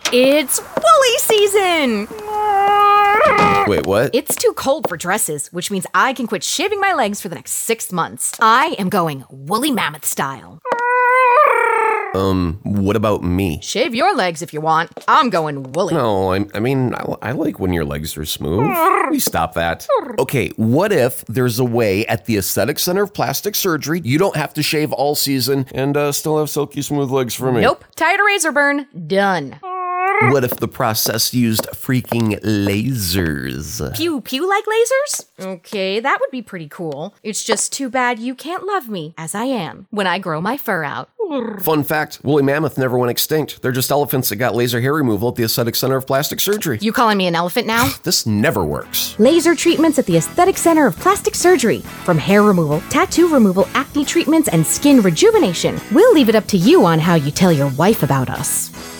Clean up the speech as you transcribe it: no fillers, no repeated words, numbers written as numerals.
It's woolly season! Wait, what? It's too cold for dresses, which means I can quit shaving my legs for the next 6 months. I am going woolly mammoth style. What about me? Shave your legs if you want. I'm going woolly. No, I like when your legs are smooth. We stop that. Okay, what if there's a way at the Aesthetic Center of Plastic Surgery you don't have to shave all season and still have silky smooth legs for me? Nope. Tired of razor burn. Done. What if the process used freaking lasers? Pew like lasers? Okay, that would be pretty cool. It's just too bad you can't love me as I am when I grow my fur out. Fun fact, woolly mammoth never went extinct. They're just elephants that got laser hair removal at the Aesthetic Center of Plastic Surgery. You calling me an elephant now? This never works. Laser treatments at the Aesthetic Center of Plastic Surgery. From hair removal, tattoo removal, acne treatments, and skin rejuvenation. We'll leave it up to you on how you tell your wife about us.